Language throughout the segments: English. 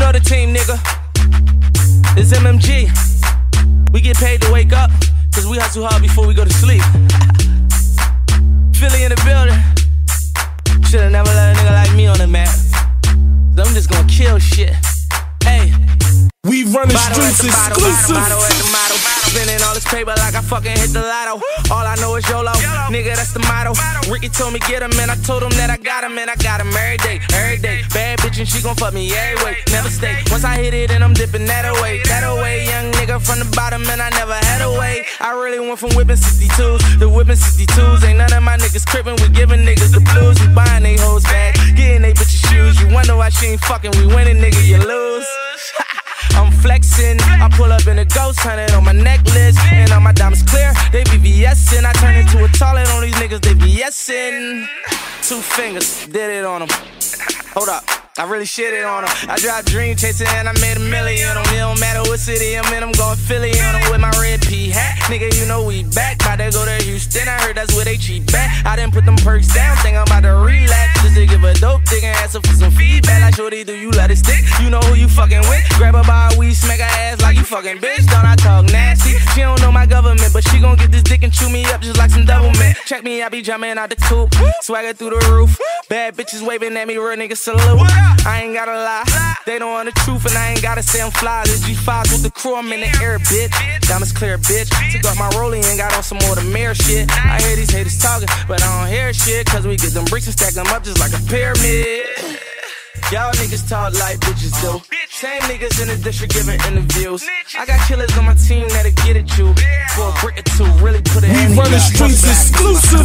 know the team, nigga. It's MMG. We get paid to wake up, cause we hustle hard before we go to sleep. Philly in the building. Should've never let a nigga like me on the map. So I'm just gonna kill shit. Hey. We run the streets exclusive. Spending all this paper like I fucking hit the lotto. All I know is YOLO, nigga, that's the motto. Ricky told me get him, and I told him that I got him, and I got him every day, every day. Bad bitch and she gon' fuck me every way, never stay. Once I hit it and I'm dipping that away, young nigga from the bottom and I never had a way. I really went from whipping 62s to whipping 62s. Ain't none of my niggas crippin', we giving niggas the blues. We buying they hoes back, getting they bitches shoes. You wonder why she ain't fucking, we winning, nigga, you lose. I'm flexing, I pull up in a ghost hunted on my necklace, and all my diamonds clear, they VVS'ing. I turn into a toilet on these niggas, they VS'ing. 2 fingers, did it on them. Hold up, I really shitted on them. I dropped dream chasing and I made $1 million on them. It don't matter what city I'm in, I'm going Philly on them with my red P hat. Nigga, you know we back, bout to go to Houston. I heard that's where they cheap back. I didn't put them perks down, think I'm about to relapse. Just to give a dope dick and ask her for some feedback. Like, shorty, do you let it stick? You know who you fucking with? Grab her by a weed, smack her ass like you fucking bitch. Don't I talk nasty? She don't know my government, but she gon' get this dick and chew me up just like some double mint. Check me, I be jumping out the coupe, swagger through the roof. Bad bitches waving at me, real niggas salute. I ain't gotta lie, they don't want the truth, and I ain't gotta say I'm fly. This G5 with the crew, I'm in the air, bitch. Diamonds clear, bitch. Took off my rollie and got on some more the mayor shit. I hear these haters talking, but I don't hear shit, cause we get them bricks and stack them up just like a pyramid. Y'all niggas talk like bitches do. Same niggas in the district giving interviews. I got killers on my team that'll get at you for a brick or two, really put it in. We run the streets exclusive.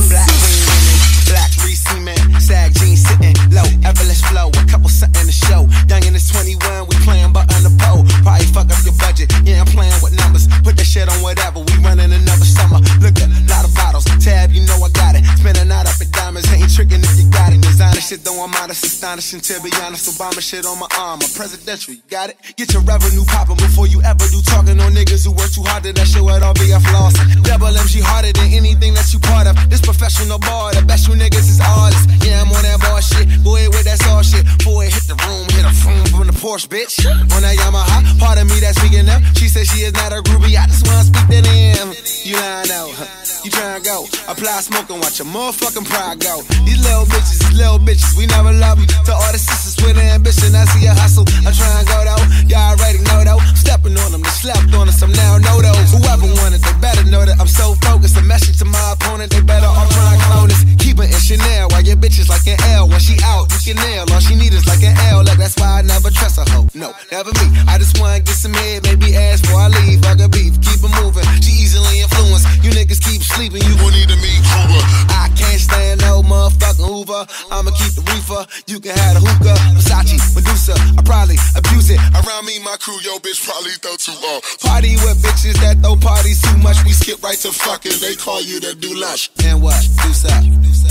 Black re-cement, sag jeans sitting low, effortless flow, a couple something to show. Young in this 21, we playing but on the pole. Probably fuck up your budget, yeah, I'm playing with numbers. Put that shit on whatever, we running another summer. Look at lot of bottles, tab, you know I got it. Spending out up at diamonds, ain't tricking if you got it. Designer shit though I'm modest, astonishing, to be honest. Obama shit on my arm, a presidential, you got it? Get your revenue poppin' before you ever do talking on niggas who work too hard, that shit would all be a floss. Double MG harder than anything that you part of. This professional bar, the best you niggas is artists. Yeah, I'm on that bar shit. Go ahead with that all shit. Before it hit the room, hit a phone from the Porsche, bitch. On that Yamaha, part of me that's speaking up. She said she is not a groupie, I just wanna speak to them. You lying out, you tryna go. Apply smoke and watch your motherfucking pride go. These little bitches, we never love you. To all the sisters with ambition, I see a hustle. I'm trying to go though, y'all already know though. Stepping on them, they slept on us, I'm now know those. Whoever wanted, they better know that I'm so focused. A message to my opponent, they better all try and clone this. Keep it in Chanel, while your bitch is like an L. When she out, you can nail. All she need is like an L. Like that's why I never trust a hoe. No, never me. I just wanna get some head, maybe ask before I leave. I got beef, keep it moving. She easily influenced. You niggas keep sleeping, you gon' need to meet Hoover. I can't stand no motherfucking Hoover. I'ma keep the reefer. You can have the hookah, Versace, Medusa. I probably abuse it. Around me, my crew, yo bitch probably throw too long. Party with bitches that throw parties too much. We skip right to fucking. They call you to do lunch. And what? Do something.